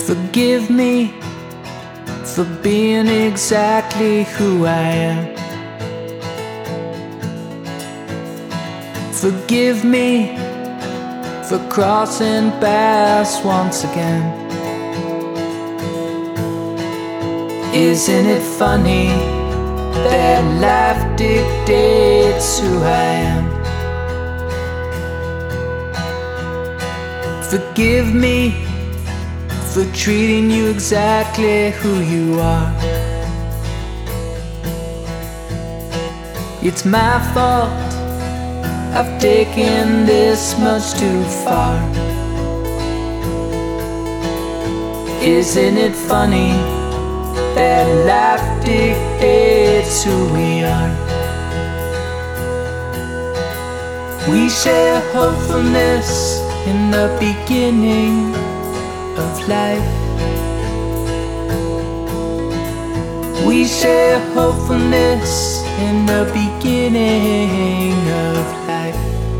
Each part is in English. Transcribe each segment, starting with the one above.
Forgive me for being exactly who I am. Forgive me for crossing paths once again. Isn't it funny that life dictates who I am? Forgive me for treating you exactly who you are. It's my fault, I've taken this much too far. Isn't it funny that life dictates who we are? We share hopefulness in the beginning of life. We share hopefulness in the beginning of life.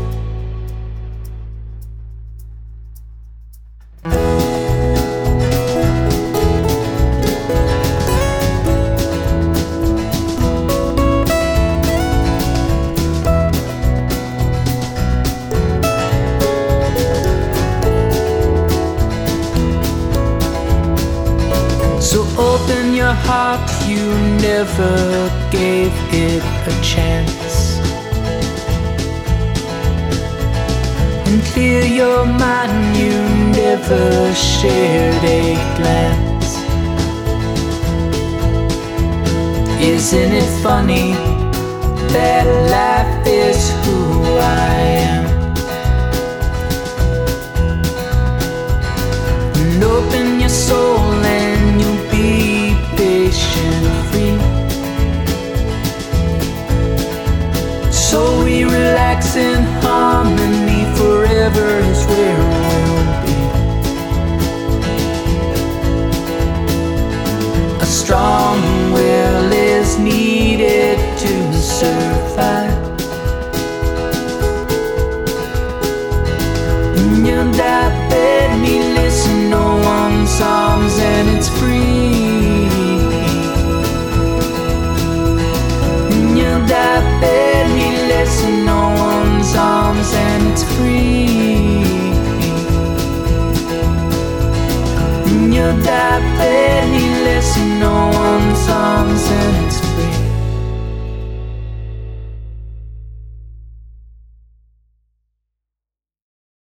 So open your heart, you never gave it a chance. And clear your mind, you never shared a glance. Isn't it funny that life is who I am? And open your soul and you'll be patient free. So we relax in harmony, forever is where we'll be. A strong will is needed to survive. And you'll die badly, listen no one's songs and it's free. And you'll die badly, listen no one's arms and it's free. And you'll die badly, listen no one's arms.